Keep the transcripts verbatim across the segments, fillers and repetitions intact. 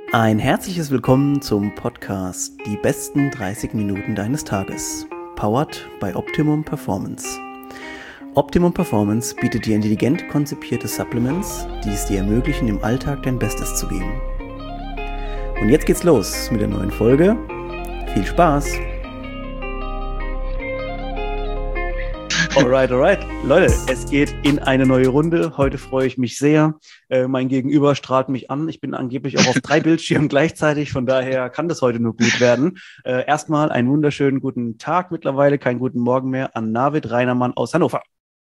Ein herzliches Willkommen zum Podcast Die besten dreißig Minuten deines Tages, powered by Optimum Performance. Optimum Performance bietet dir intelligent konzipierte Supplements, die es dir ermöglichen, im Alltag dein Bestes zu geben. Und jetzt geht's los mit der neuen Folge. Viel Spaß! Alright, alright. Leute, es geht in eine neue Runde. Heute freue ich mich sehr. Äh, mein Gegenüber strahlt mich an. Ich bin angeblich auch auf drei Bildschirmen gleichzeitig. Von daher kann das heute nur gut werden. Äh, erstmal einen wunderschönen guten Tag mittlerweile, keinen guten Morgen mehr an Navid Reinermann aus Hannover.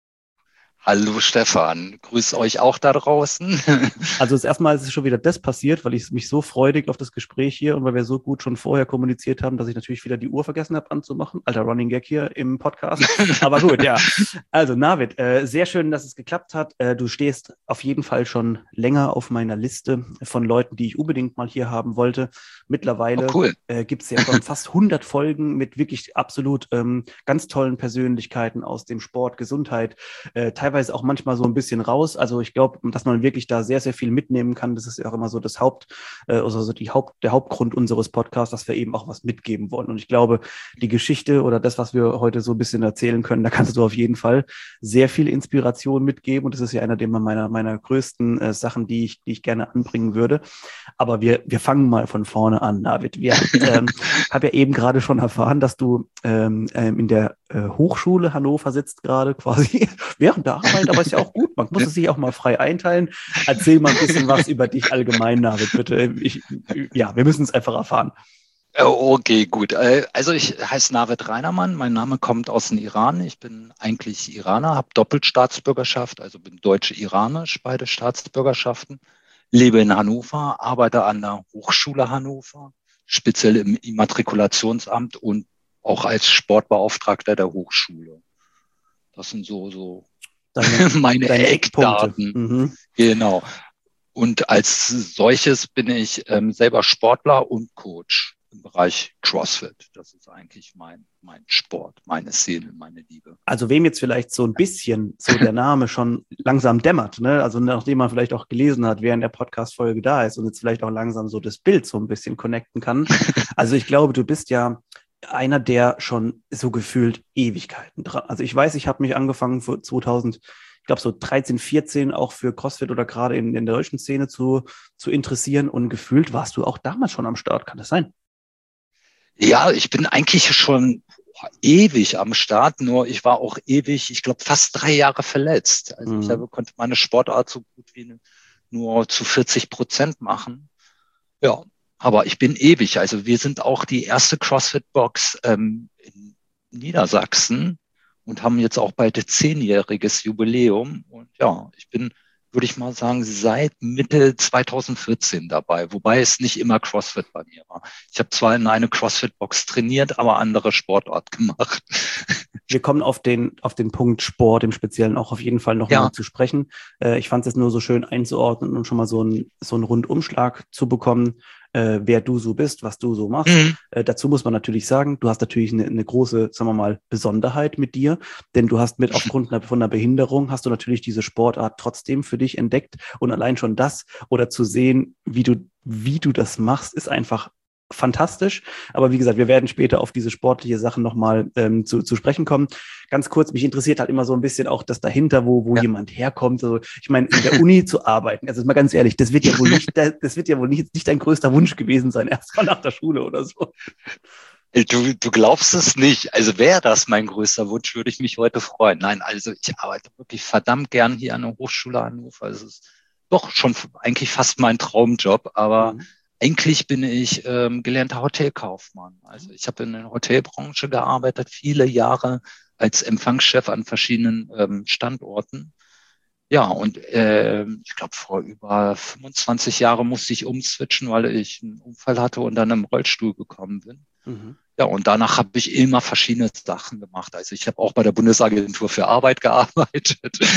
Hallo Stefan, grüß euch auch da draußen. Also das erste Mal ist es schon wieder das passiert, weil ich mich so freudig auf das Gespräch hier und weil wir so gut schon vorher kommuniziert haben, dass ich natürlich wieder die Uhr vergessen habe anzumachen. Alter Running Gag hier im Podcast. Aber gut, ja. Also Navid, äh, sehr schön, dass es geklappt hat. Äh, du stehst auf jeden Fall schon länger auf meiner Liste von Leuten, die ich unbedingt mal hier haben wollte. Mittlerweile oh, cool. äh, gibt es ja schon fast hundert Folgen mit wirklich absolut ähm, ganz tollen Persönlichkeiten aus dem Sport, Gesundheit, äh, teilweise auch manchmal so ein bisschen raus. Also ich glaube, dass man wirklich da sehr, sehr viel mitnehmen kann. Das ist ja auch immer so das Haupt, äh, also so die Haupt, der Hauptgrund unseres Podcasts, dass wir eben auch was mitgeben wollen. Und ich glaube, die Geschichte oder das, was wir heute so ein bisschen erzählen können, da kannst du auf jeden Fall sehr viel Inspiration mitgeben. Und das ist ja einer der meiner, meiner größten äh, Sachen, die ich, die ich gerne anbringen würde. Aber wir, wir fangen mal von vorne an, David. Wir ähm, habe ja eben gerade schon erfahren, dass du ähm, ähm, in der äh, Hochschule Hannover sitzt gerade quasi während der Arbeit, aber ist ja auch gut. Man muss es sich auch mal frei einteilen. Erzähl mal ein bisschen was über dich allgemein, David, bitte. Ich, ja, wir müssen es einfach erfahren. Okay, gut. Also ich heiße Navid Reinermann. Mein Name kommt aus dem Iran. Ich bin eigentlich Iraner, habe Doppelstaatsbürgerschaft, also bin deutsch-iranisch, beide Staatsbürgerschaften. Lebe in Hannover, arbeite an der Hochschule Hannover, speziell im Immatrikulationsamt und auch als Sportbeauftragter der Hochschule. Das sind so, so deine, meine deine Eckdaten. Mhm. Genau. Und als solches bin ich ähm, selber Sportler und Coach im Bereich CrossFit. Das ist eigentlich mein, mein Sport, meine Seele, meine Liebe. Also wem jetzt vielleicht so ein bisschen so der Name schon langsam dämmert, ne? Also nachdem man vielleicht auch gelesen hat, während der Podcast-Folge da ist und jetzt vielleicht auch langsam so das Bild so ein bisschen connecten kann. Also ich glaube, du bist ja einer, der schon so gefühlt Ewigkeiten dran. Also ich weiß, ich habe mich angefangen vor zweitausend, ich glaube so dreizehn, vierzehn auch für CrossFit oder gerade in, in der deutschen Szene zu, zu interessieren und gefühlt warst du auch damals schon am Start. Kann das sein? Ja, ich bin eigentlich schon ewig am Start, nur ich war auch ewig, ich glaube fast drei Jahre verletzt. Also mhm. ich habe, konnte meine Sportart so gut wie nur zu vierzig Prozent machen. Ja, aber ich bin ewig. Also wir sind auch die erste CrossFit-Box ähm, in Niedersachsen und haben jetzt auch bald zehnjähriges Jubiläum. Und ja, ich bin, würde ich mal sagen, seit Mitte zweitausendvierzehn dabei, wobei es nicht immer CrossFit bei mir war. Ich habe zwar in eine CrossFit-Box trainiert, aber andere Sportart gemacht. Wir kommen auf den, auf den Punkt Sport im Speziellen auch auf jeden Fall noch ja. mal zu sprechen. Äh, ich fand es jetzt nur so schön einzuordnen und schon mal so einen so einen Rundumschlag zu bekommen, äh, wer du so bist, was du so machst. Mhm. Äh, dazu muss man natürlich sagen, du hast natürlich eine, eine große, sagen wir mal, Besonderheit mit dir, denn du hast mit aufgrund von einer Behinderung, hast du natürlich diese Sportart trotzdem für dich entdeckt und allein schon das oder zu sehen, wie du, wie du das machst, ist einfach fantastisch, aber wie gesagt, wir werden später auf diese sportliche Sachen nochmal ähm, zu, zu sprechen kommen. Ganz kurz, mich interessiert halt immer so ein bisschen auch das dahinter, wo, wo ja. jemand herkommt. Also ich meine, in der Uni zu arbeiten, also mal ganz ehrlich, das wird ja wohl nicht, das wird ja wohl nicht, nicht dein größter Wunsch gewesen sein, erstmal nach der Schule oder so. Du, du glaubst es nicht. Also wäre das mein größter Wunsch, würde ich mich heute freuen. Nein, also ich arbeite wirklich verdammt gern hier an der Hochschule Hannover. Es ist doch schon eigentlich fast mein Traumjob, aber mhm. eigentlich bin ich ähm, gelernter Hotelkaufmann. Also ich habe in der Hotelbranche gearbeitet, viele Jahre als Empfangschef an verschiedenen ähm, Standorten. Ja, und äh, ich glaube, vor über fünfundzwanzig Jahren musste ich umswitchen, weil ich einen Unfall hatte und dann im Rollstuhl gekommen bin. Mhm. Ja, und danach habe ich immer verschiedene Sachen gemacht. Also ich habe auch bei der Bundesagentur für Arbeit gearbeitet.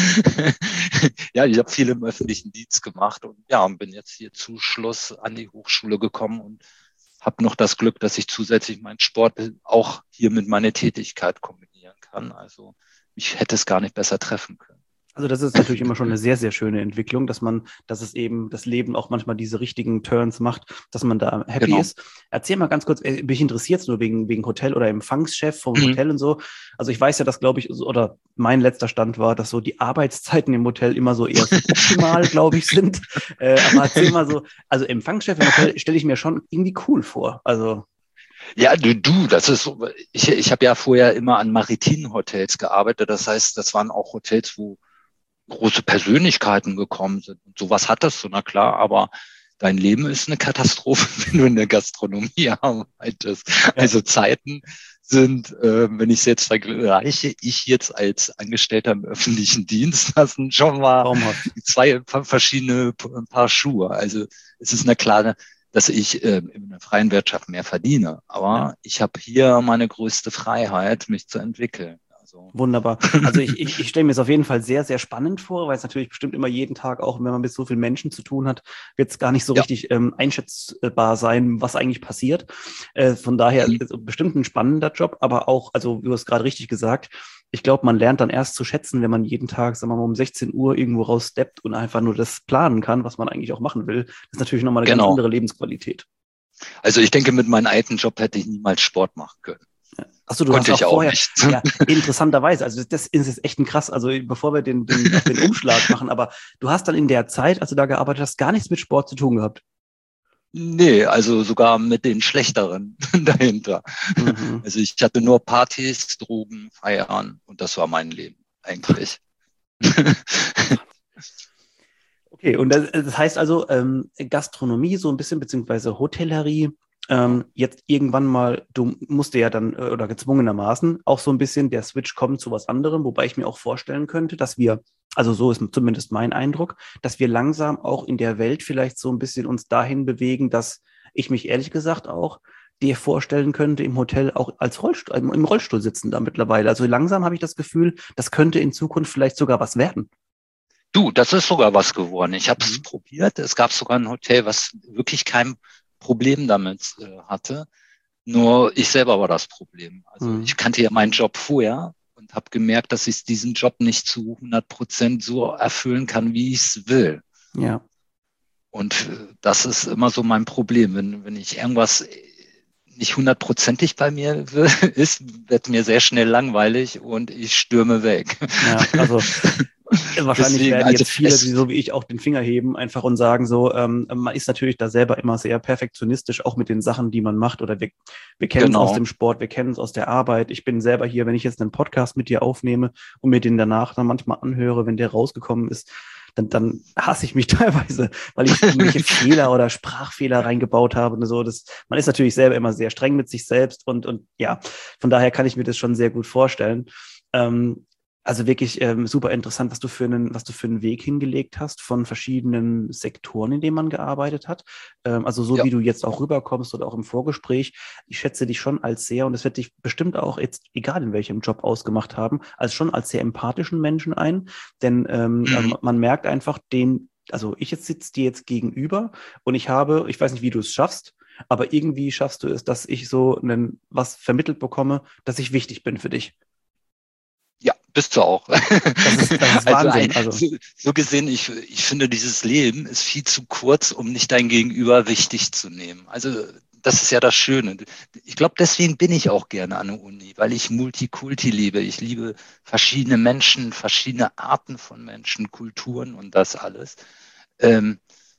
Ja, ich habe viel im öffentlichen Dienst gemacht und ja, und bin jetzt hier zu Schluss an die Hochschule gekommen und habe noch das Glück, dass ich zusätzlich meinen Sport auch hier mit meiner Tätigkeit kombinieren kann. Also ich hätte es gar nicht besser treffen können. Also das ist natürlich immer schon eine sehr, sehr schöne Entwicklung, dass man, dass es eben das Leben auch manchmal diese richtigen Turns macht, dass man da happy Genau. ist. Erzähl mal ganz kurz, äh, mich interessiert es nur wegen, wegen Hotel oder Empfangschef vom Mhm. Hotel und so. Also ich weiß ja, dass, glaube ich, so- oder mein letzter Stand war, dass so die Arbeitszeiten im Hotel immer so eher suboptimal, glaube ich, sind. Äh, aber erzähl mal so, also Empfangschef im Hotel stelle ich mir schon irgendwie cool vor. Also Ja, du, du, das ist so, ich, ich habe ja vorher immer an maritimen Hotels gearbeitet. Das heißt, das waren auch Hotels, wo große Persönlichkeiten gekommen sind. Und sowas hattest du, na klar, aber dein Leben ist eine Katastrophe, wenn du in der Gastronomie arbeitest. ja, Also Zeiten sind, äh, wenn ich es jetzt vergleiche, ich jetzt als Angestellter im öffentlichen Dienst, das sind schon mal traumhaft. zwei verschiedene Paar Schuhe. Also es ist eine klare, dass ich äh, in der freien Wirtschaft mehr verdiene. Ja. Aber ich habe hier meine größte Freiheit, mich zu entwickeln. Also Wunderbar. Also ich, ich, ich stelle mir es auf jeden Fall sehr, sehr spannend vor, weil es natürlich bestimmt immer jeden Tag, auch wenn man mit so vielen Menschen zu tun hat, wird es gar nicht so ja. richtig ähm, einschätzbar sein, was eigentlich passiert. Äh, von daher Mhm. also bestimmt ein spannender Job, aber auch, also du hast gerade richtig gesagt, ich glaube, man lernt dann erst zu schätzen, wenn man jeden Tag, sagen wir mal, um sechzehn Uhr irgendwo raussteppt und einfach nur das planen kann, was man eigentlich auch machen will. Das ist natürlich nochmal eine ganz Genau. andere Lebensqualität. Also ich denke, mit meinem alten Job hätte ich niemals Sport machen können. Achso, du Konnte hast ich auch auch vorher, nicht. ja, interessanterweise, also das ist jetzt echt ein krass, also bevor wir den, den, auch den Umschlag machen, aber du hast dann in der Zeit, als du da gearbeitet hast, gar nichts mit Sport zu tun gehabt. Nee, also sogar mit den schlechteren dahinter. Mhm. Also ich hatte nur Partys, Drogen, Feiern und das war mein Leben eigentlich. Okay, und das, das heißt also, ähm, Gastronomie so ein bisschen, beziehungsweise Hotellerie, ähm, jetzt irgendwann mal, du musst ja dann, äh, oder gezwungenermaßen, auch so ein bisschen der Switch kommt zu was anderem, wobei ich mir auch vorstellen könnte, dass wir, also so ist zumindest mein Eindruck, dass wir langsam auch in der Welt vielleicht so ein bisschen uns dahin bewegen, dass ich mich ehrlich gesagt auch dir vorstellen könnte, im Hotel auch als Rollstuhl, im Rollstuhl sitzen da mittlerweile. Also langsam habe ich das Gefühl, das könnte in Zukunft vielleicht sogar was werden. Du, das ist sogar was geworden. Ich habe es Mhm. probiert. Es gab sogar ein Hotel, was wirklich kein Problem damit äh, hatte. Nur ich selber war das Problem. Also Mhm. ich kannte ja meinen Job vorher und habe gemerkt, dass ich diesen Job nicht zu hundert Prozent so erfüllen kann, wie ich es will. Ja. Und äh, das ist immer so mein Problem. Wenn, wenn ich irgendwas nicht hundertprozentig bei mir ist, wird mir sehr schnell langweilig und ich stürme weg. Ja, also wahrscheinlich Deswegen, werden also jetzt viele, die es, so wie ich auch den Finger heben, einfach und sagen so, ähm, man ist natürlich da selber immer sehr perfektionistisch, auch mit den Sachen, die man macht. Oder wir, wir kennen es aus genau, dem Sport, wir kennen es aus der Arbeit. Ich bin selber hier, wenn ich jetzt einen Podcast mit dir aufnehme und mir den danach dann manchmal anhöre, wenn der rausgekommen ist, dann, dann hasse ich mich teilweise, weil ich irgendwelche Fehler oder Sprachfehler reingebaut habe und so. Das, man ist natürlich selber immer sehr streng mit sich selbst und, und ja, von daher kann ich mir das schon sehr gut vorstellen. Ähm, also wirklich ähm, super interessant, was du für einen, was du für einen Weg hingelegt hast von verschiedenen Sektoren, in denen man gearbeitet hat. Ähm, also so ja, wie du jetzt auch rüberkommst oder auch im Vorgespräch. Ich schätze dich schon als sehr, und das wird dich bestimmt auch jetzt, egal in welchem Job ausgemacht haben, als schon als sehr empathischen Menschen ein. Denn ähm, mhm. ähm, man merkt einfach den, also ich jetzt sitze dir jetzt gegenüber und ich habe, ich weiß nicht, wie du es schaffst, aber irgendwie schaffst du es, dass ich so einen, was vermittelt bekomme, dass ich wichtig bin für dich. Ja, bist du auch. Das ist, das ist Also Wahnsinn. Also, so, so gesehen, ich, ich finde, dieses Leben ist viel zu kurz, um nicht dein Gegenüber wichtig zu nehmen. Also das ist ja das Schöne. Ich glaube, deswegen bin ich auch gerne an der Uni, weil ich Multikulti liebe. Ich liebe verschiedene Menschen, verschiedene Arten von Menschen, Kulturen und das alles. Ähm,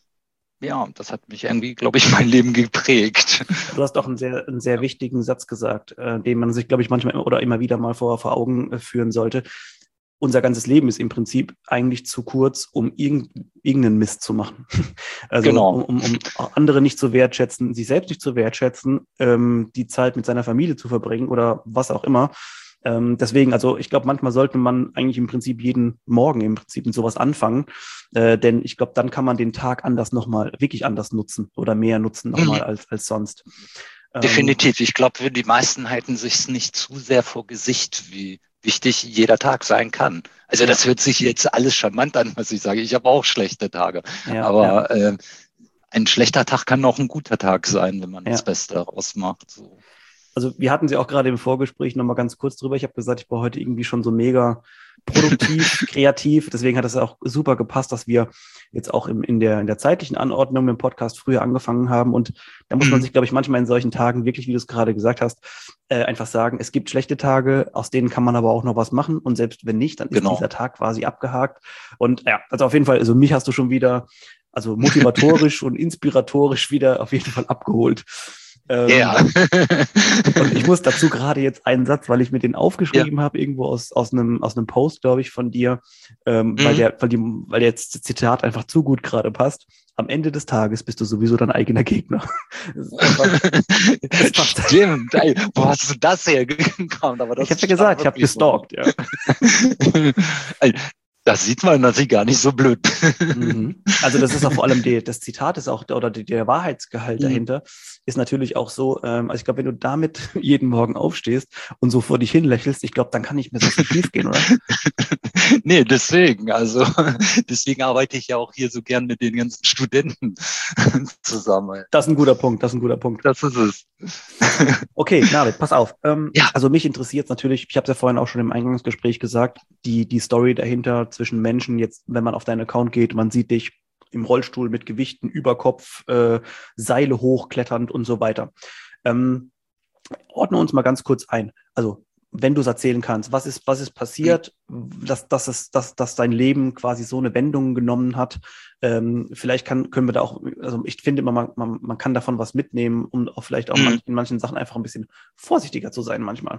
ja, das hat mich irgendwie, glaube ich, mein Leben geprägt. du hast auch einen sehr, einen sehr wichtigen Satz gesagt, äh, den man sich, glaube ich, manchmal oder immer wieder mal vor, vor Augen äh, führen sollte. Unser ganzes Leben ist im Prinzip eigentlich zu kurz, um irgend, irgendeinen Mist zu machen. Also Genau. um, um, um andere nicht zu wertschätzen, sich selbst nicht zu wertschätzen, ähm, die Zeit mit seiner Familie zu verbringen oder was auch immer. Ähm, deswegen, also ich glaube, manchmal sollte man eigentlich im Prinzip jeden Morgen im Prinzip mit sowas anfangen, äh, denn ich glaube, dann kann man den Tag anders nochmal, wirklich anders nutzen oder mehr nutzen Mhm. nochmal als, als sonst. Ähm, Definitiv. Ich glaube, die meisten halten sich nicht zu sehr vor Gesicht, wie wichtig jeder Tag sein kann. Also ja, das hört sich jetzt alles charmant an, was ich sage. Ich habe auch schlechte Tage. ja, ja, Aber äh, ein schlechter Tag kann auch ein guter Tag sein, wenn man das ja. Beste daraus macht. So. Also wir hatten sie auch gerade im Vorgespräch nochmal ganz kurz drüber. Ich habe gesagt, ich brauche heute irgendwie schon so mega produktiv, kreativ. Deswegen hat es auch super gepasst, dass wir jetzt auch im, in, der, in der zeitlichen Anordnung im Podcast früher angefangen haben. Und da muss man sich, glaube ich, manchmal in solchen Tagen wirklich, wie du es gerade gesagt hast, äh, einfach sagen, es gibt schlechte Tage, aus denen kann man aber auch noch was machen. Und selbst wenn nicht, dann ist Genau. dieser Tag quasi abgehakt. Und ja, also auf jeden Fall, also mich hast du schon wieder, also motivatorisch und inspiratorisch wieder auf jeden Fall abgeholt. Ähm, ja. Und ich muss dazu gerade jetzt einen Satz, weil ich mir den aufgeschrieben ja. habe, irgendwo aus, aus, einem, aus einem Post, glaube ich, von dir, ähm, mhm. weil, der, weil, die, weil der jetzt das Zitat einfach zu gut gerade passt. Am Ende des Tages bist du sowieso dein eigener Gegner. Das ist einfach, das Stimmt. Ey, wo hast du das hergekommen? Aber das ich habe ja gesagt, ich habe gestalkt. Ja. Das sieht man natürlich gar nicht so blöd. Mhm. Also das ist auch vor allem die, das Zitat ist auch, oder die, der Wahrheitsgehalt mhm. dahinter ist natürlich auch so, ähm, also ich glaube, wenn du damit jeden Morgen aufstehst und so vor dich hin lächelst, ich glaube, dann kann nicht mehr so viel schief gehen, oder? Nee, deswegen, also deswegen arbeite ich ja auch hier so gern mit den ganzen Studenten zusammen. Das ist ein guter Punkt, das ist ein guter Punkt. Das ist es. Okay, Navid, pass auf. Ähm, ja. Also mich interessiert natürlich, ich habe es ja vorhin auch schon im Eingangsgespräch gesagt, die, die Story dahinter zwischen Menschen, jetzt, wenn man auf deinen Account geht, man sieht dich im Rollstuhl mit Gewichten über Kopf, äh, Seile hochkletternd und so weiter. Ähm, ordne uns mal ganz kurz ein. Also, wenn du es erzählen kannst, was ist, was ist passiert, mhm. dass, dass, es, dass, dass dein Leben quasi so eine Wendung genommen hat. Ähm, vielleicht kann, können wir da auch, also ich finde immer, man, man, man kann davon was mitnehmen, um auch vielleicht auch mhm. man, in manchen Sachen einfach ein bisschen vorsichtiger zu sein manchmal.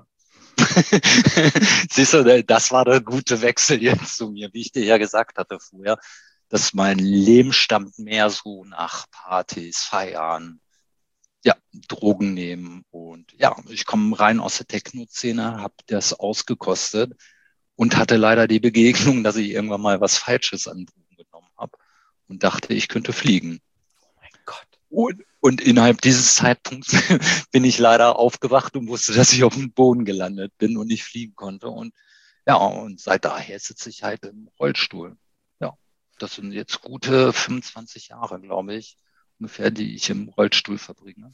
Siehst du, das war der gute Wechsel jetzt zu mir, wie ich dir ja gesagt hatte vorher, dass mein Leben stammt mehr so nach Partys, Feiern, ja, Drogen nehmen. Und ja, ich komme rein aus der Techno-Szene, habe das ausgekostet und hatte leider die Begegnung, dass ich irgendwann mal was Falsches an Drogen genommen habe und dachte, ich könnte fliegen. Oh mein Gott. Und, und innerhalb dieses Zeitpunkts bin ich leider aufgewacht und wusste, dass ich auf dem Boden gelandet bin und nicht fliegen konnte. Und ja, und seit daher sitze ich halt im Rollstuhl. Ja, das sind jetzt gute fünfundzwanzig Jahre, glaube ich, ungefähr, die ich im Rollstuhl verbringe.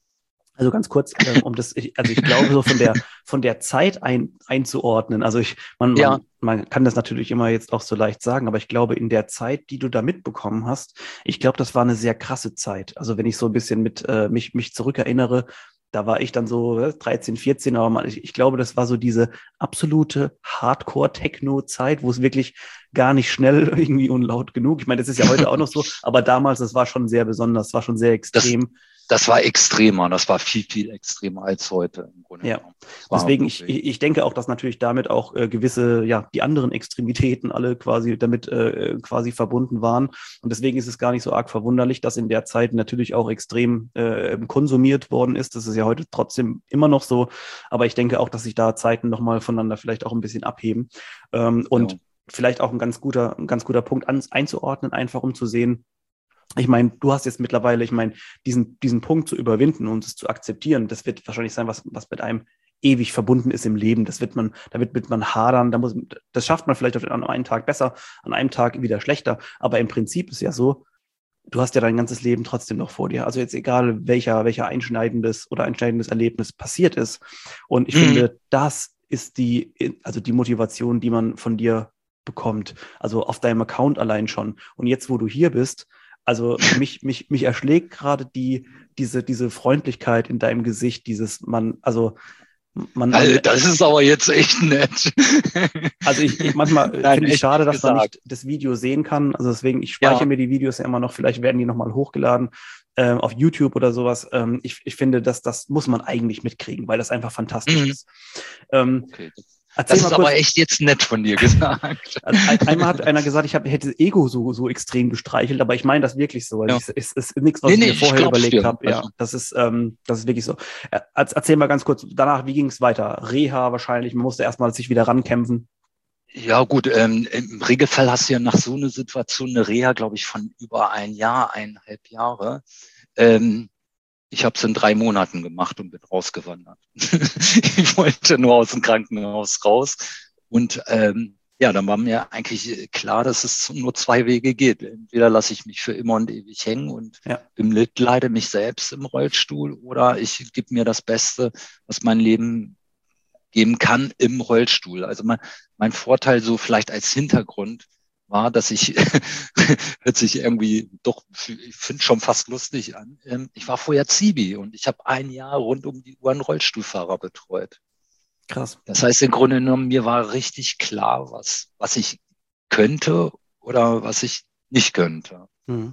Also ganz kurz, ähm, um das, ich, also ich glaube, so von der von der Zeit ein, einzuordnen. Also ich, man, man, ja. man kann das natürlich immer jetzt auch so leicht sagen, aber ich glaube, in der Zeit, die du da mitbekommen hast, ich glaube, das war eine sehr krasse Zeit. Also wenn ich so ein bisschen mit äh, mich mich zurückerinnere, da war ich dann so äh, dreizehn, vierzehn, aber man, ich, ich glaube, das war so diese absolute Hardcore-Techno-Zeit, wo es wirklich gar nicht schnell irgendwie und laut genug. Ich meine, das ist ja heute auch noch so, aber damals, das war schon sehr besonders, das war schon sehr extrem. Das Das war extremer, das war viel, viel extremer als heute im Grunde. Ja, deswegen, ich, ich denke auch, dass natürlich damit auch äh, gewisse, ja, die anderen Extremitäten alle quasi damit äh, quasi verbunden waren. Und deswegen ist es gar nicht so arg verwunderlich, dass in der Zeit natürlich auch extrem äh, konsumiert worden ist. Das ist ja heute trotzdem immer noch so. Aber ich denke auch, dass sich da Zeiten nochmal voneinander vielleicht auch ein bisschen abheben. Ähm, und ja. vielleicht auch ein ganz guter, ein ganz guter Punkt an, einzuordnen, einfach um zu sehen, ich meine, du hast jetzt mittlerweile, ich meine, diesen, diesen Punkt zu überwinden und es zu akzeptieren, das wird wahrscheinlich sein, was, was mit einem ewig verbunden ist im Leben. Das wird man, da wird, wird man hadern, da muss, das schafft man vielleicht auf an einem Tag besser, an einem Tag wieder schlechter. Aber im Prinzip ist ja so, du hast ja dein ganzes Leben trotzdem noch vor dir. Also jetzt egal, welcher, welcher einschneidendes oder einschneidendes Erlebnis passiert ist. Und ich mhm. finde, das ist die, also die Motivation, die man von dir bekommt. Also auf deinem Account allein schon. Und jetzt, wo du hier bist, also mich, mich, mich erschlägt gerade die, diese, diese Freundlichkeit in deinem Gesicht, dieses man, also man. Also, das ist aber jetzt echt nett. Also ich, ich manchmal finde ich schade, dass gesagt. man nicht das Video sehen kann. Also deswegen, ich speichere ja. mir die Videos ja immer noch, vielleicht werden die nochmal hochgeladen äh, auf YouTube oder sowas. Ähm, ich, ich finde, dass das muss man eigentlich mitkriegen, weil das einfach fantastisch mhm. ist. Ähm, okay. Erzähl das ist aber echt jetzt nett von dir gesagt. Also ein, einmal hat einer gesagt, ich hab, hätte Ego so, so extrem gestreichelt, aber ich meine das wirklich so. Also ja. Es ist nichts, was nee, ich mir nee, vorher ich überlegt habe. Ja, das ist, ähm, das ist wirklich so. Erzähl mal ganz kurz, danach, wie ging es weiter? Reha wahrscheinlich, man musste erstmal sich wieder rankämpfen. Ja gut, ähm, im Regelfall hast du ja nach so einer Situation eine Reha, glaube ich, von über ein Jahr, eineinhalb Jahre. Ähm, Ich habe es in drei Monaten gemacht und bin rausgewandert. Ich wollte nur aus dem Krankenhaus raus. Und ähm, ja, dann war mir eigentlich klar, dass es nur zwei Wege geht. Entweder lasse ich mich für immer und ewig hängen und ja. bemitleide mich selbst im Rollstuhl oder ich gebe mir das Beste, was mein Leben geben kann im Rollstuhl. Also mein, mein Vorteil so vielleicht als Hintergrund war, dass ich, hört sich irgendwie doch, ich finde schon fast lustig an. Ich war vorher Zivi und ich habe ein Jahr rund um die Uhr einen Rollstuhlfahrer betreut. Krass. Das heißt, im Grunde genommen, mir war richtig klar, was, was ich könnte oder was ich nicht könnte. Mhm.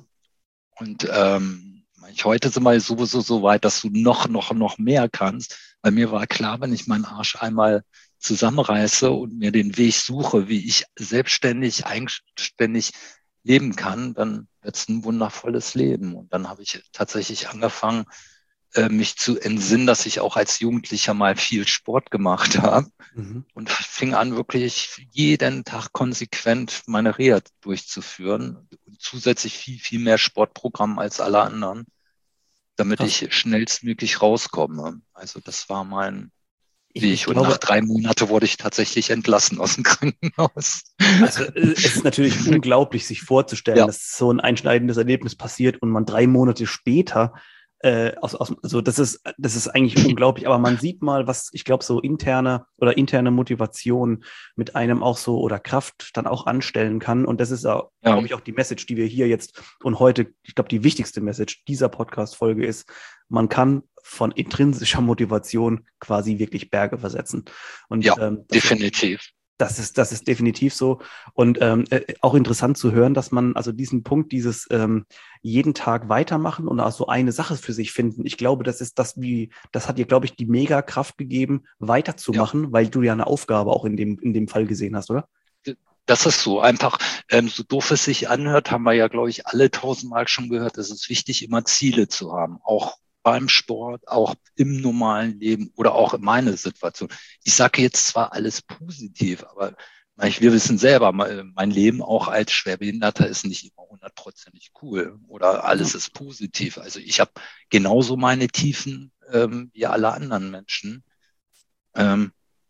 Und ähm, ich, heute sind wir sowieso so weit, dass du noch, noch, noch mehr kannst. Weil mir war klar, wenn ich meinen Arsch einmal zusammenreiße und mir den Weg suche, wie ich selbstständig, eigenständig leben kann, dann wird es ein wundervolles Leben. Und dann habe ich tatsächlich angefangen, mich zu entsinnen, dass ich auch als Jugendlicher mal viel Sport gemacht habe mhm. und fing an, wirklich jeden Tag konsequent meine Reha durchzuführen und zusätzlich viel, viel mehr Sportprogramm als alle anderen, damit Krass. ich schnellstmöglich rauskomme. Also das war mein Weg. Ich, ich und glaube, nach drei Monaten wurde ich tatsächlich entlassen aus dem Krankenhaus. Also es ist natürlich unglaublich, sich vorzustellen, ja. dass so ein einschneidendes Erlebnis passiert und man drei Monate später Äh, aus, aus, also das ist, das ist eigentlich unglaublich, aber man sieht mal, was ich glaube, so interne oder interne Motivation mit einem auch so oder Kraft dann auch anstellen kann. Und das ist auch, ja. glaube ich, auch die Message, die wir hier jetzt und heute, ich glaube, die wichtigste Message dieser Podcast-Folge ist, man kann von intrinsischer Motivation quasi wirklich Berge versetzen. Und, ja, ähm, definitiv. Ist, Das ist, das ist definitiv so. Und ähm, äh, auch interessant zu hören, dass man also diesen Punkt, dieses ähm, jeden Tag weitermachen und auch so eine Sache für sich finden. Ich glaube, das ist das, wie, das hat dir, glaube ich, die mega Kraft gegeben, weiterzumachen, ja. weil du ja eine Aufgabe auch in dem, in dem Fall gesehen hast, oder? Das ist so einfach, ähm, so doof es sich anhört, haben wir ja, glaube ich, alle tausendmal schon gehört, es ist wichtig, immer Ziele zu haben, auch beim Sport, auch im normalen Leben oder auch in meiner Situation. Ich sage jetzt zwar alles positiv, aber wir wissen selber, mein Leben auch als Schwerbehinderter ist nicht immer hundertprozentig cool oder alles ja. ist positiv. Also ich habe genauso meine Tiefen ähm, wie alle anderen Menschen. Ähm,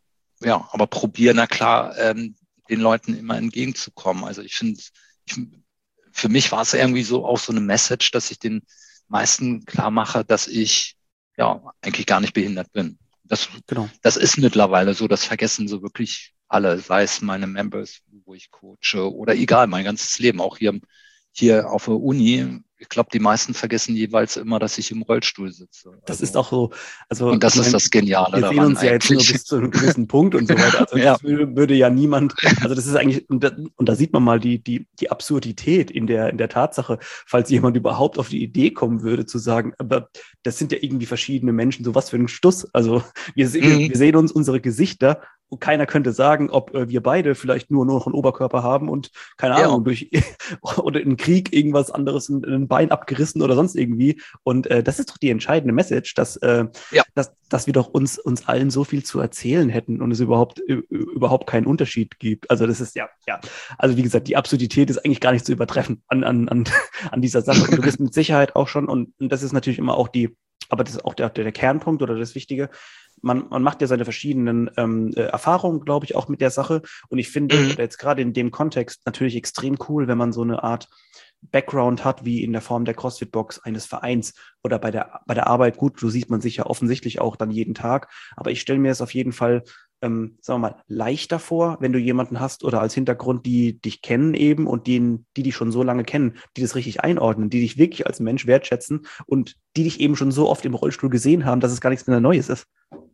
ja, aber probieren, na klar, ähm, den Leuten immer entgegenzukommen. Also ich finde, ich, für mich war es irgendwie so auch so eine Message, dass ich den meisten klar mache, dass ich ja eigentlich gar nicht behindert bin. Das, genau. das ist mittlerweile so, das vergessen so wirklich alle, sei es meine Members, wo ich coache oder egal, mein ganzes Leben, auch hier, hier auf der Uni. Ich glaube, die meisten vergessen jeweils immer, dass ich im Rollstuhl sitze. Also, das ist auch so. Also, und das ist das Geniale wir daran. Wir sehen uns ja eigentlich. Jetzt nur bis zu einem gewissen Punkt und so weiter. Also ja. das würde, würde ja niemand, also das ist eigentlich, und da, und da sieht man mal die, die, die Absurdität in der, in der Tatsache, falls jemand überhaupt auf die Idee kommen würde, zu sagen, aber das sind ja irgendwie verschiedene Menschen, so was für ein Stuss. Also wir, mhm. wir, wir sehen uns unsere Gesichter. Und keiner könnte sagen, ob äh, wir beide vielleicht nur, nur noch einen Oberkörper haben und, keine Ahnung, ja. durch oder in Krieg irgendwas anderes, ein, ein Bein abgerissen oder sonst irgendwie. Und äh, das ist doch die entscheidende Message, dass, äh, ja. dass, dass wir doch uns, uns allen so viel zu erzählen hätten und es überhaupt, überhaupt keinen Unterschied gibt. Also das ist ja, ja. Also wie gesagt, die Absurdität ist eigentlich gar nicht zu übertreffen an, an, an, an dieser Sache. Und du bist mit Sicherheit auch schon, und, und das ist natürlich immer auch die, aber das ist auch der, der Kernpunkt oder das Wichtige. Man, man macht ja seine verschiedenen ähm, äh, Erfahrungen, glaube ich, auch mit der Sache. Und ich finde mhm. jetzt gerade in dem Kontext natürlich extrem cool, wenn man so eine Art Background hat, wie in der Form der CrossFit-Box eines Vereins oder bei der, bei der Arbeit. Gut, so sieht man sich ja offensichtlich auch dann jeden Tag. Aber ich stelle mir es auf jeden Fall, ähm, sagen wir mal, leichter vor, wenn du jemanden hast oder als Hintergrund, die dich kennen eben und die, die dich schon so lange kennen, die das richtig einordnen, die dich wirklich als Mensch wertschätzen und die dich eben schon so oft im Rollstuhl gesehen haben, dass es gar nichts mehr Neues ist.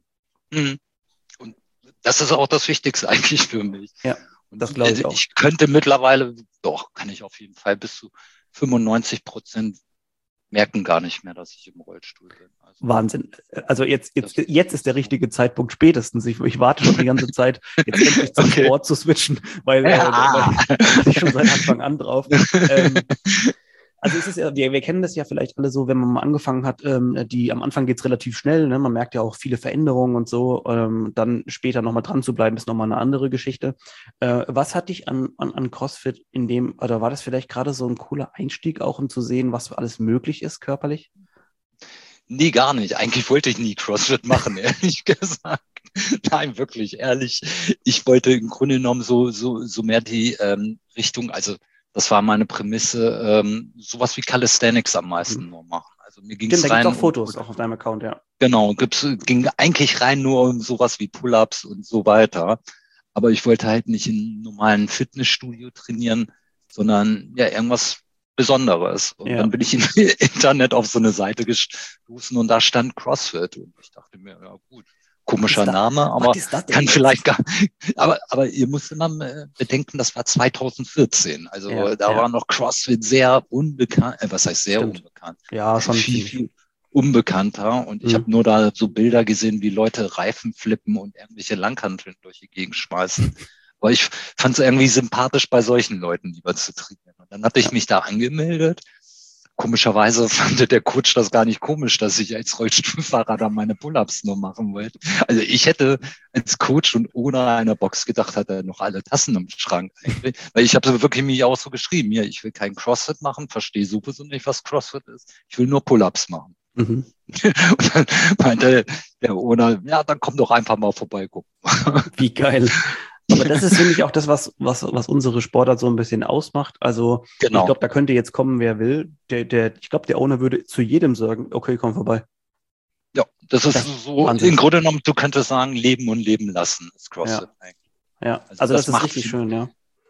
Und das ist auch das Wichtigste eigentlich für mich. Ja, das glaube ich auch. Ich könnte mittlerweile, doch, kann ich auf jeden Fall bis zu fünfundneunzig Prozent merken gar nicht mehr, dass ich im Rollstuhl bin. Also, Wahnsinn. Also jetzt, jetzt, jetzt ist der richtige Zeitpunkt spätestens. Ich, ich warte schon die ganze Zeit, jetzt endlich zum okay. Sport zu switchen, weil, ja. äh, weil ich schon seit Anfang an drauf. ähm, Also es ist ja, wir, wir kennen das ja vielleicht alle so, wenn man mal angefangen hat, ähm, die am Anfang geht's relativ schnell, ne? Man merkt ja auch viele Veränderungen und so, ähm, dann später nochmal dran zu bleiben, ist nochmal eine andere Geschichte. Äh, was hat dich an, an, an CrossFit in dem, oder war das vielleicht gerade so ein cooler Einstieg auch, um zu sehen, was alles möglich ist körperlich? Nee, gar nicht. Eigentlich wollte ich nie CrossFit machen, ehrlich gesagt. Nein, wirklich, ehrlich. Ich wollte im Grunde genommen so, so, so mehr die ähm, Richtung, also das war meine Prämisse, ähm, sowas wie Calisthenics am meisten mhm. nur machen. Also mir ging Stimmt, es da gibt rein es auch Fotos, um, auch auf deinem Account, ja. genau, gibt's, ging eigentlich rein nur um sowas wie Pull-ups und so weiter. Aber ich wollte halt nicht in einem normalen Fitnessstudio trainieren, sondern ja irgendwas Besonderes. Und Ja. dann bin ich im Internet auf so eine Seite gestoßen und da stand CrossFit. Und ich dachte mir, ja gut, komischer da, Name, aber was ist das denn kann jetzt? vielleicht gar aber, aber ihr müsst immer bedenken, das war zwanzig vierzehn. Also Ja, da ja. war noch CrossFit sehr unbekannt, äh, was heißt sehr Stimmt. unbekannt? Ja, Also schon viel, ziemlich. viel unbekannter. Und ich Mhm. habe nur da so Bilder gesehen, wie Leute Reifen flippen und irgendwelche Langhanteln durch die Gegend schmeißen. Aber ich fand es irgendwie sympathisch, bei solchen Leuten lieber zu trainieren. Und dann hatte ich Ja. mich da angemeldet. Komischerweise fand der Coach das gar nicht komisch, dass ich als Rollstuhlfahrer da meine Pull-ups nur machen wollte. Also ich hätte als Coach und ohne eine Box gedacht, hat er noch alle Tassen im Schrank eigentlich. Weil ich habe so wirklich mich auch so geschrieben, hier, ich will kein CrossFit machen, verstehe sowieso nicht, was CrossFit ist. Ich will nur Pull-ups machen. Mhm. Und dann meinte der Owner, ja, dann komm doch einfach mal vorbei gucken. Wie geil. Aber das ist, finde ich, auch das, was, was, was unsere Sportart so ein bisschen ausmacht. Also Genau. ich glaube, da könnte jetzt kommen, wer will. Der, der, ich glaube, der Owner würde zu jedem sagen, okay, komm vorbei. Ja, das ist Das so, Wahnsinn. im Grunde genommen, du könntest sagen, leben und leben lassen ist CrossFit Ja. eigentlich. Ja, Also, also das, das ist macht richtig schön, ja.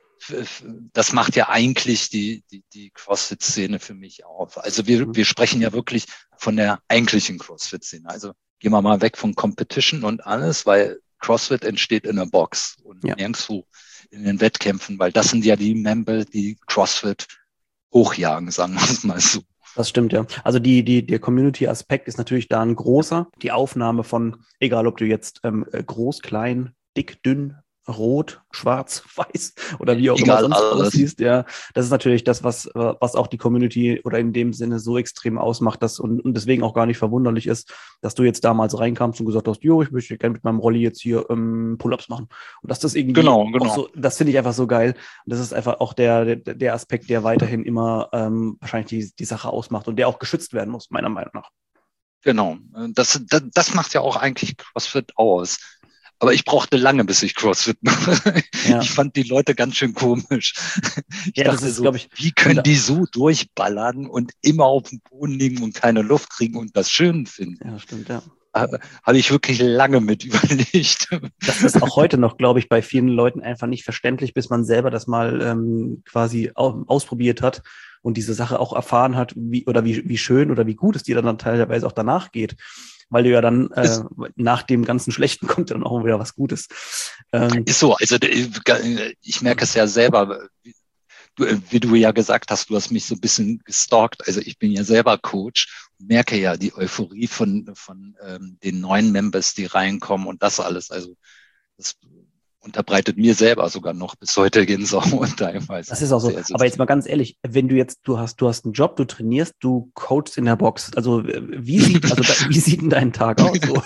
Das macht ja eigentlich die, die, die CrossFit-Szene für mich auf. Also wir, Mhm. wir sprechen ja wirklich von der eigentlichen CrossFit-Szene. Also gehen wir mal weg von Competition und alles, weil CrossFit entsteht in der Box und Ja. nirgendwo in den Wettkämpfen, weil das sind ja die Member, die CrossFit hochjagen, sagen wir es mal so. Das stimmt, ja. Also die, die, der Community-Aspekt ist natürlich da ein großer. Die Aufnahme von, egal ob du jetzt ähm, groß, klein, dick, dünn, rot, schwarz, weiß oder wie auch Egal, immer sonst alles. aussiehst, ja, das ist natürlich das, was, was auch die Community oder in dem Sinne so extrem ausmacht, dass und, und deswegen auch gar nicht verwunderlich ist, dass du jetzt damals reinkamst und gesagt hast, jo, ich möchte gerne mit meinem Rolli jetzt hier ähm, Pull-ups machen. Und dass das irgendwie Genau, auch genau. so, das finde ich einfach so geil. Und das ist einfach auch der, der, der Aspekt, der weiterhin immer ähm, wahrscheinlich die, die Sache ausmacht und der auch geschützt werden muss, meiner Meinung nach. Genau. Das, das, das macht ja auch eigentlich CrossFit aus. Aber ich brauchte lange, bis ich CrossFit mache. Ja. Ich fand die Leute ganz schön komisch. Ich Ja, das dachte ist, so, glaube ich, wie können und- die so durchballern und immer auf dem Boden liegen und keine Luft kriegen und das schön finden? Ja, stimmt, ja. Äh, Habe ich wirklich lange mit überlegt. Das ist auch heute noch, glaube ich, bei vielen Leuten einfach nicht verständlich, bis man selber das mal ähm, quasi au- ausprobiert hat und diese Sache auch erfahren hat, wie oder wie, wie schön oder wie gut es dir dann teilweise auch danach geht. Weil du ja dann äh, nach dem ganzen Schlechten kommt dann auch wieder was Gutes. Ähm, Ist so, also ich merke es ja selber, du, wie du ja gesagt hast, du hast mich so ein bisschen gestalkt. Also ich bin ja selber Coach und merke ja die Euphorie von, von ähm, den neuen Members, die reinkommen und das alles. Also das unterbreitet mir selber sogar noch bis heute Gänsehaut teilweise. Das ist auch so. Sehr, sehr Aber jetzt mal ganz ehrlich, wenn du jetzt, du hast, du hast einen Job, du trainierst, du coachst in der Box. Also wie sieht, also da, wie sieht denn dein Tag aus? So?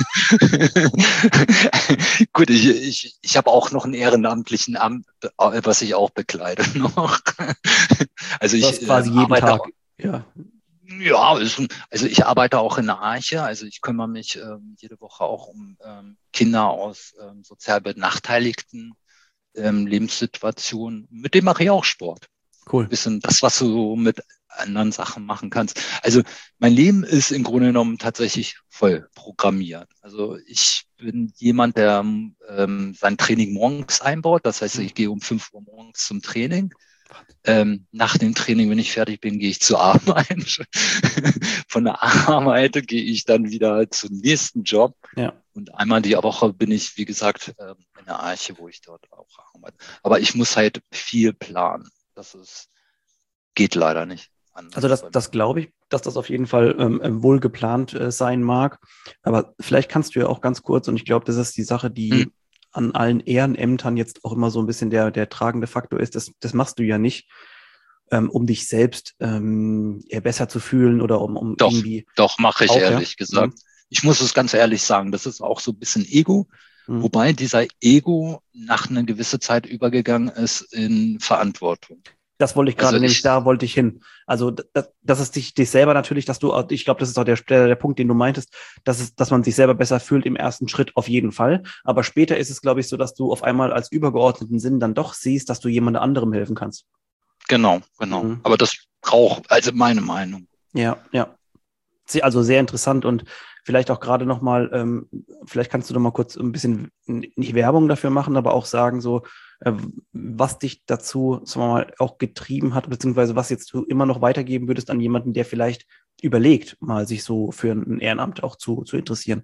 Gut, ich, ich, ich habe auch noch einen ehrenamtlichen Amt, was ich auch bekleide noch. Also Du hast ich quasi äh, jeden arbeite Tag. auch, Ja, ja, ist, also ich arbeite auch in der Arche. Also ich kümmere mich ähm, jede Woche auch um ähm, Kinder aus ähm, sozial benachteiligten ähm, Lebenssituationen. Mit dem mache ich auch Sport. cool. Ein bisschen das, was du so mit anderen Sachen machen kannst. Also mein Leben ist im Grunde genommen tatsächlich voll programmiert. Also ich bin jemand, der ähm, sein Training morgens einbaut. Das heißt, ich gehe um fünf Uhr morgens zum Training. Ähm, nach dem Training, wenn ich fertig bin, gehe ich zur Arbeit. Von der Arbeit gehe ich dann wieder zum nächsten Job. Ja. Und einmal die Woche bin ich, wie gesagt, in der Arche, wo ich dort auch arbeite. Aber ich muss halt viel planen. Das ist, geht leider nicht anders. Also das, das glaube ich, dass das auf jeden Fall ähm, wohl geplant äh, sein mag. Aber vielleicht kannst du ja auch ganz kurz, und ich glaube, das ist die Sache, die hm. an allen Ehrenämtern jetzt auch immer so ein bisschen der, der tragende Faktor ist. Das, das machst du ja nicht, ähm, um dich selbst ähm, eher besser zu fühlen oder um, um doch, irgendwie... Doch, mache ich auch, ehrlich ja? gesagt. Mhm. Ich muss es ganz ehrlich sagen, das ist auch so ein bisschen Ego. Mhm. Wobei dieser Ego nach einer gewissen Zeit übergegangen ist in Verantwortung. Das wollte ich gerade, also nämlich ich, da wollte ich hin. Also das, das ist dich, dich selber natürlich, dass du, ich glaube, das ist auch der, der, der Punkt, den du meintest, dass, es, dass man sich selber besser fühlt im ersten Schritt auf jeden Fall. Aber später ist es, glaube ich, so, dass du auf einmal als übergeordneten Sinn dann doch siehst, dass du jemand anderem helfen kannst. Genau, genau. Mhm. Aber das braucht, also meine Meinung. Ja, ja. Also sehr interessant und vielleicht auch gerade nochmal, ähm, vielleicht kannst du noch mal kurz ein bisschen, nicht Werbung dafür machen, aber auch sagen so, äh, was dich dazu, sagen wir mal, auch getrieben hat, beziehungsweise was jetzt du immer noch weitergeben würdest an jemanden, der vielleicht überlegt, mal sich so für ein Ehrenamt auch zu, zu interessieren.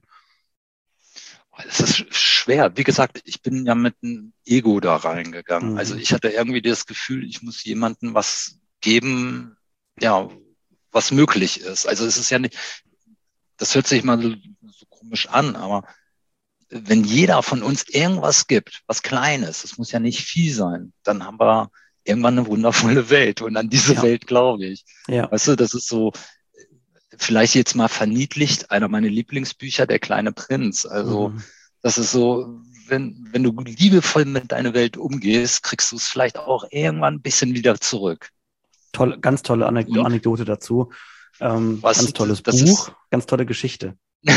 Es ist schwer. Wie gesagt, ich bin ja mit einem Ego da reingegangen. Mhm. Also ich hatte irgendwie das Gefühl, ich muss jemandem was geben, ja, was möglich ist. Also es ist ja nicht, das hört sich mal so, so komisch an, aber wenn jeder von uns irgendwas gibt, was Kleines, das muss ja nicht viel sein, dann haben wir irgendwann eine wundervolle Welt. Und an diese ja. Welt glaube ich. Ja. Weißt du, das ist so, vielleicht jetzt mal verniedlicht, einer meiner Lieblingsbücher, Der kleine Prinz. Also mhm. das ist so, wenn, wenn du liebevoll mit deiner Welt umgehst, kriegst du es vielleicht auch irgendwann ein bisschen wieder zurück. Toll, ganz tolle Anekdote, Anekdote dazu. Ähm, Was, ganz tolles Buch, ist, ganz tolle Geschichte.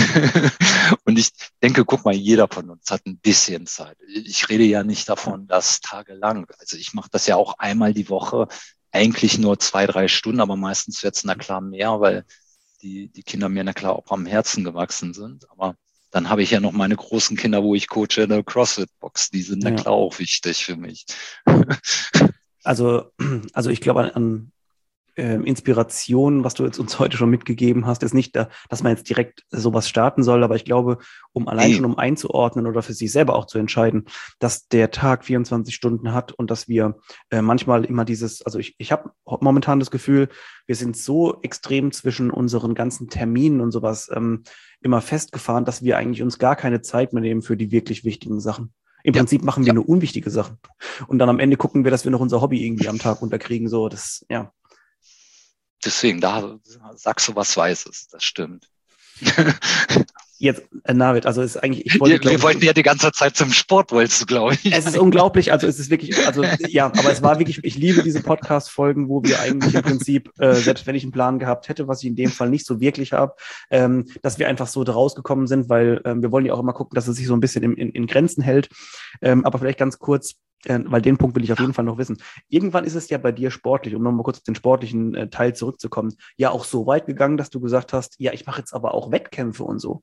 Und ich denke, guck mal, jeder von uns hat ein bisschen Zeit. Ich rede ja nicht davon, dass tagelang. Also ich mache das ja auch einmal die Woche, eigentlich nur zwei, drei Stunden, aber meistens wird es na klar mehr, weil die, die Kinder mir na klar auch am Herzen gewachsen sind. Aber dann habe ich ja noch meine großen Kinder, wo ich coache in der CrossFit-Box. Die sind na ja. klar auch wichtig für mich. Also, also ich glaube an, an Inspiration, was du jetzt uns heute schon mitgegeben hast, ist nicht, da, dass man jetzt direkt sowas starten soll, aber ich glaube, um allein hey. schon um einzuordnen oder für sich selber auch zu entscheiden, dass der Tag vierundzwanzig Stunden hat und dass wir äh, manchmal immer dieses, also ich, ich habe momentan das Gefühl, wir sind so extrem zwischen unseren ganzen Terminen und sowas ähm, immer festgefahren, dass wir eigentlich uns gar keine Zeit mehr nehmen für die wirklich wichtigen Sachen. Im ja. Prinzip machen wir ja. nur unwichtige Sachen. Und dann am Ende gucken wir, dass wir noch unser Hobby irgendwie am Tag unterkriegen, so, das, ja. Deswegen, da sagst du was Weißes, das stimmt. Jetzt, äh, Navid, also es ist eigentlich, ich wollte, wir, wir wollten ja die ganze Zeit zum Sport, wolltest du, glaube ich. Es ist unglaublich, also es ist wirklich, also ja, aber es war wirklich, ich liebe diese Podcast-Folgen, wo wir eigentlich im Prinzip, äh, selbst wenn ich einen Plan gehabt hätte, was ich in dem Fall nicht so wirklich habe, ähm, dass wir einfach so draus gekommen sind, weil ähm, wir wollen ja auch immer gucken, dass es sich so ein bisschen in, in, in Grenzen hält. Ähm, aber vielleicht ganz kurz, äh, weil den Punkt will ich auf jeden Fall noch wissen. Irgendwann ist es ja bei dir sportlich, um nochmal kurz auf den sportlichen äh, Teil zurückzukommen, ja auch so weit gegangen, dass du gesagt hast, ja, ich mache jetzt aber auch Wettkämpfe und so.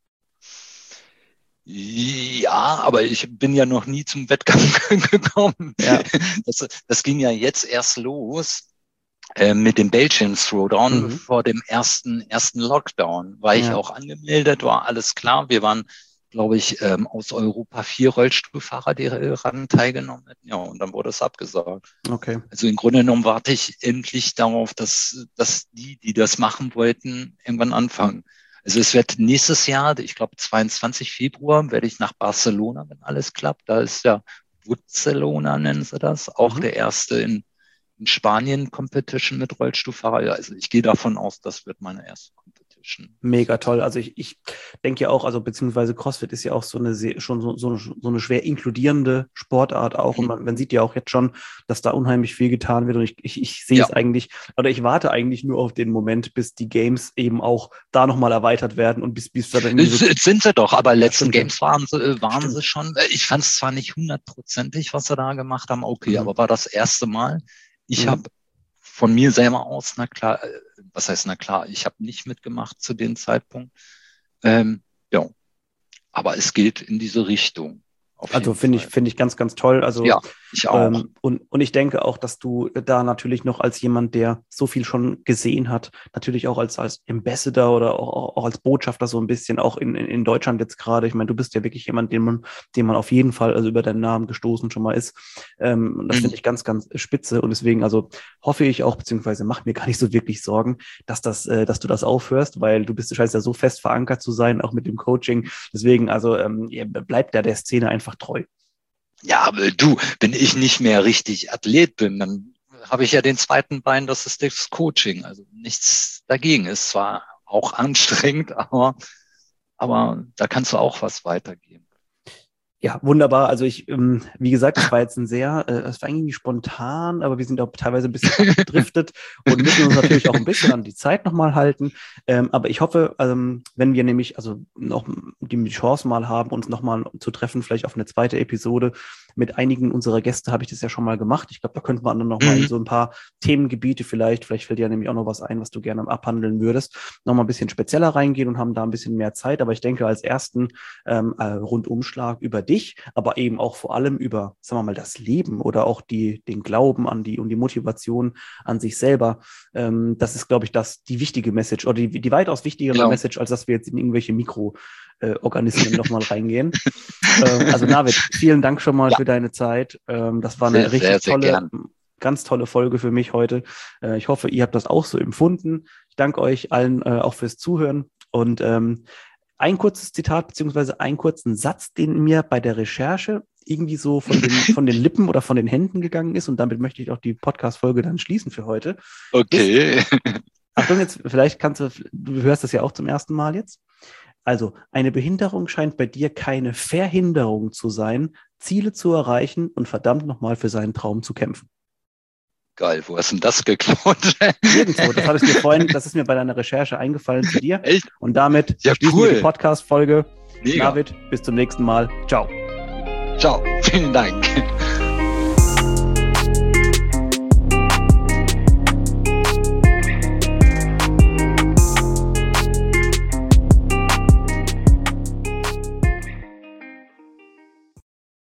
Ja, aber ich bin ja noch nie zum Wettkampf gekommen. Ja. Das, das ging ja jetzt erst los äh, mit dem Belgian Throwdown mhm. vor dem ersten ersten Lockdown. War ich ja. auch angemeldet, war alles klar. Wir waren, glaube ich, ähm, aus Europa vier Rollstuhlfahrer, die daran teilgenommen hätten. Ja, und dann wurde es abgesagt. Okay. Also im Grunde genommen warte ich endlich darauf, dass, dass die, die das machen wollten, irgendwann anfangen. Also es wird nächstes Jahr, ich glaube zweiundzwanzig Februar, werde ich nach Barcelona, wenn alles klappt. Da ist ja Barcelona, nennen sie das, auch mhm. der erste in, in Spanien Competition mit Rollstuhlfahrer. Also ich gehe davon aus, das wird meine erste Competition. Mega toll. Also ich, ich denke ja auch, also beziehungsweise CrossFit ist ja auch so eine sehr, schon so, so, so eine schwer inkludierende Sportart auch. Und man, man sieht ja auch jetzt schon, dass da unheimlich viel getan wird. Und ich, ich, ich sehe ja. es eigentlich, oder ich warte eigentlich nur auf den Moment, bis die Games eben auch da nochmal erweitert werden und bis, bis da dann so sind sie doch, aber letzten ja, Games waren sie, waren sie schon. Ich fand es zwar nicht hundertprozentig, was sie da gemacht haben, okay, mhm. aber war das erste Mal. Ich mhm. habe von mir selber aus, na klar, was heißt na klar, ich habe nicht mitgemacht zu dem Zeitpunkt. Ähm, ja, aber es geht in diese Richtung. Also finde ich, finde ich ganz, ganz toll. Also, ja, ich auch. Ähm, und, und ich denke auch, dass du da natürlich noch als jemand, der so viel schon gesehen hat, natürlich auch als, als Ambassador oder auch, auch als Botschafter so ein bisschen, auch in, in, in Deutschland jetzt gerade. Ich meine, du bist ja wirklich jemand, den man, den man auf jeden Fall, also über deinen Namen gestoßen schon mal ist. Ähm, das mhm. finde ich ganz, ganz spitze. Und deswegen, also hoffe ich auch, beziehungsweise mach mir gar nicht so wirklich Sorgen, dass das, äh, dass du das aufhörst, weil du bist, du scheinst ja so fest verankert zu sein, auch mit dem Coaching. Deswegen, also ähm, bleibt da der Szene einfach treu. Ja, aber du, wenn ich nicht mehr richtig Athlet bin, dann habe ich ja den zweiten Bein, das ist das Coaching. Also nichts dagegen. Ist zwar auch anstrengend, aber, aber da kannst du auch was weitergeben. Ja, wunderbar. Also ich, ähm, wie gesagt, es war jetzt ein sehr, äh, es war irgendwie spontan, aber wir sind auch teilweise ein bisschen abgedriftet und müssen uns natürlich auch ein bisschen an die Zeit nochmal halten. Ähm, aber ich hoffe, ähm, wenn wir nämlich also noch die Chance mal haben, uns nochmal zu treffen, vielleicht auf eine zweite Episode, mit einigen unserer Gäste habe ich das ja schon mal gemacht. Ich glaube, da könnte man dann noch mal Mhm. in so ein paar Themengebiete vielleicht, vielleicht fällt dir ja nämlich auch noch was ein, was du gerne abhandeln würdest, noch mal ein bisschen spezieller reingehen und haben da ein bisschen mehr Zeit. Aber ich denke, als ersten ähm, äh, Rundumschlag über dich, aber eben auch vor allem über, sagen wir mal, das Leben oder auch die, den Glauben an die und die Motivation an sich selber. Ähm, das ist, glaube ich, das, die wichtige Message oder die, die weitaus wichtigere Genau. Message, als dass wir jetzt in irgendwelche Mikroorganismen nochmal reingehen. Ähm, also Navid, vielen Dank schon mal Ja. für deine Zeit. Ähm, das war eine Sehr, richtig sehr, sehr tolle, gern. ganz tolle Folge für mich heute. Äh, ich hoffe, ihr habt das auch so empfunden. Ich danke euch allen äh, auch fürs Zuhören und ähm, ein kurzes Zitat beziehungsweise einen kurzen Satz, den mir bei der Recherche irgendwie so von den, von den Lippen oder von den Händen gegangen ist und damit möchte ich auch die Podcast-Folge dann schließen für heute. Okay. Ist, Achtung, jetzt vielleicht kannst du, du hörst das ja auch zum ersten Mal jetzt. Also, eine Behinderung scheint bei dir keine Verhinderung zu sein, Ziele zu erreichen und verdammt nochmal für seinen Traum zu kämpfen. Geil, wo hast du denn das geklaut? Irgendwo, das habe ich dir vorhin, das ist mir bei deiner Recherche eingefallen zu dir. Echt? Und damit Ja, schließen cool. wir die Podcast-Folge. Mega. Navid, bis zum nächsten Mal. Ciao. Ciao, vielen Dank.